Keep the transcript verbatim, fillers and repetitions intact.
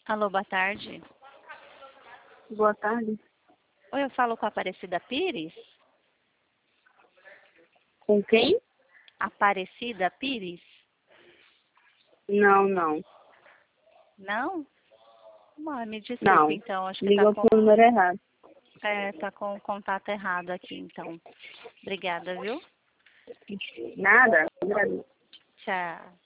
Alô, boa tarde. Boa tarde. Oi, eu falo com a Aparecida Pires? Com quem? Aparecida Pires? Não, não. Não? Mãe, me desculpe, Não. então. Acho que tá Ligou com, pro número errado. é, tá com o contato errado aqui, então. Obrigada, viu? Nada? Agradeço. Tchau.